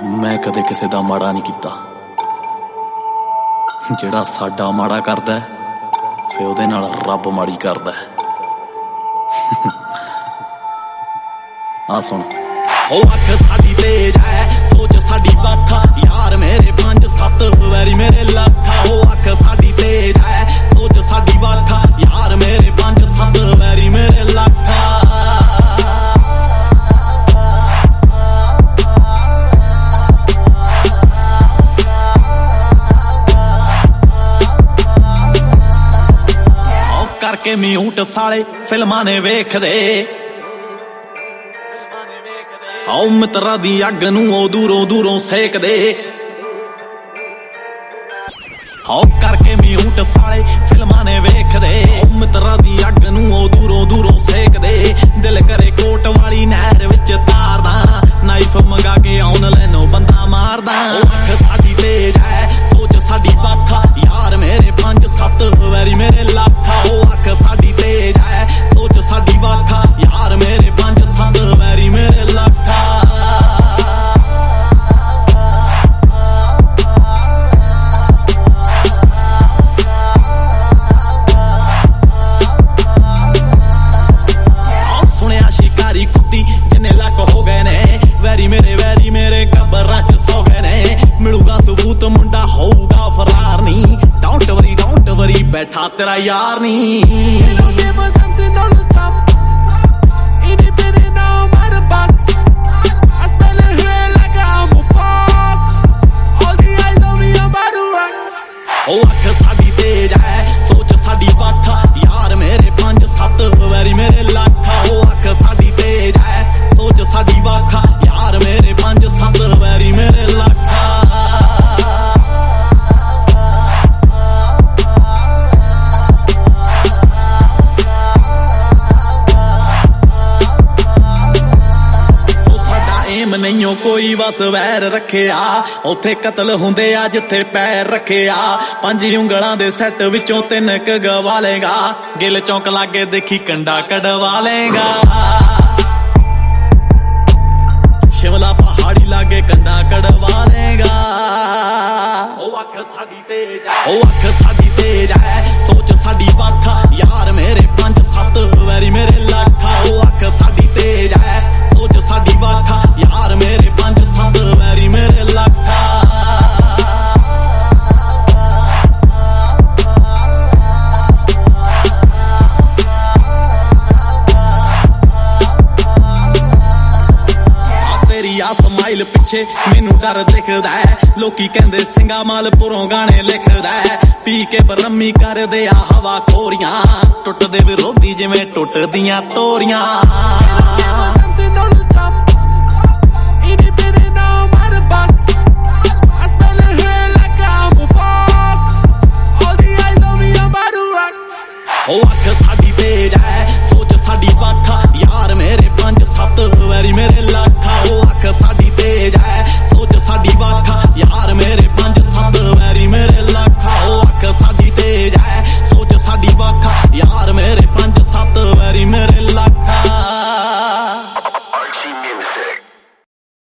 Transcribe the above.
मैं कदे किसे दा माड़ा नहीं कीता। जेड़ा साडा माड़ा करदा फिर ओहदे नाल रब माड़ी करदा। आ सुन ओ अख साडी तेज है सोच साडी बाथा यार मेरे 5-7 वैरी मेरे लाखा। ओ अख साडी तेज है सोच साडी बाथा यार मेरे 5-7 वैरी मेरे लाखा। करके म्यूट साले फिल्मां ने वेखदे आओ मित्रा दी अग नूं ओ दूरों दूरों सेकदे। आओ करके म्यूट साले फिल्मां ने वेखदे आओ मित्रा दी अग नूं ओ दूरों दूरों सेकदे। दिल करे कोट वाली नहर विच तारदा नाइफ मंगा के आउन लैनो बंदा मारदा। अख साडी तेज है सोच साडी बाथा यार मेरे 5-7 वैरी मेरे लाखा। ओ अख साडी तेज है सोच साडी बाथा यार मेरे 5-7 वैरी मेरे लाखा। सुनिया शिकारी कुत्ती जिन्ने लक हो गए ने वैरी मेरे कबरां च सो गए ने। मिलूगा सबूत मुंडा होऊगा फरार नी डोंट वरी बैठा तेरा यार नी। ओ अख साडी तेज है सोच साडी बाथा यार मेरे 5-7 वैरी मेरे लाखा। ओ अख साडी तेज है सोच साडी बाथा यार मेरे 5-7 वैरी मेरे लाखा। नहीं कोई बस वैर रखे आ उथे कतल हुंदे आ जिथे पैर रखे आ। 5 उंगलां दे सैट विचों 3 क गवा लेगा गिल चौंक लागे देखी कंडा कड़वा लेगा। शिमला पहाड़ी लागे कंडा कड़वा लेगा। ओ अख साडी तेज है सोच साडी बाथा यार मेरे 5-7 वैरी मेरे लाखा। ओ अख साडी तेज है सोच साडी बाथा यार मेरे 5-7 वैरी मेरे लाखा। स्माइल पिछे मैनू डर दिखदा है लोकी कहंदे सिंगा मालपुरों गाने लिखदा है। पी के बरमी कर दे हवा खोरियां टुटदे विरोधी जिवें टुटदियां तोरियां।